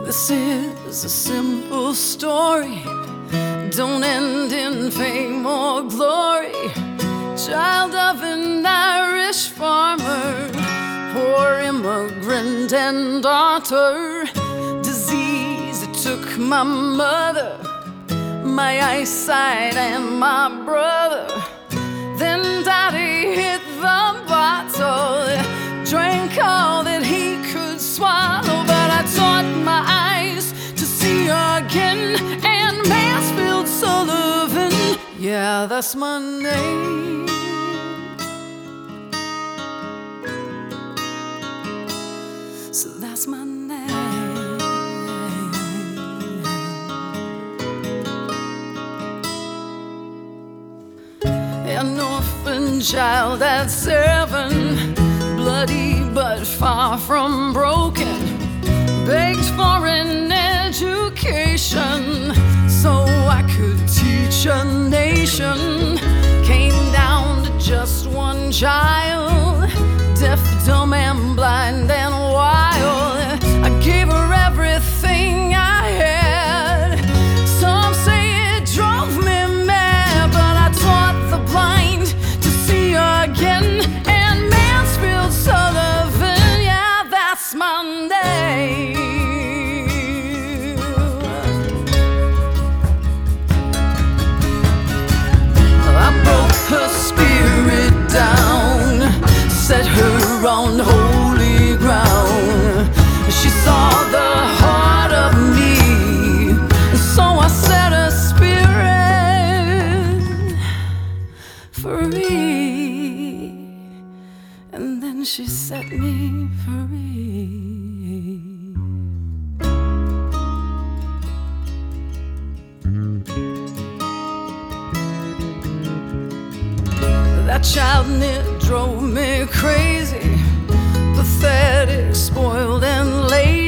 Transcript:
This is a simple story, don't end in fame or glory. Child of an Irish farmer, poor immigrant and daughter. Disease, it took my mother, my eyesight and my brother. Then Daddy hit the bottle, drank all that he could swallow. But I taught my eyes to see again, and Mansfield Sullivan, yeah, that's my name. So that's my name. An orphan child at 7, bloody but far from broken, begged for an education so I could teach a nation. Came down to just one child, deaf, dumb, and blind and wild. I gave her everything I had. Some say it drove me mad, but I taught the blind to see again. And Mansfield Sullivan, yeah, that's my name. I broke her spirit down, set her on holy ground. She saw the heart of me, so I set her spirit free, and then she set me free. That child near drove me crazy, pathetic, spoiled, and lazy.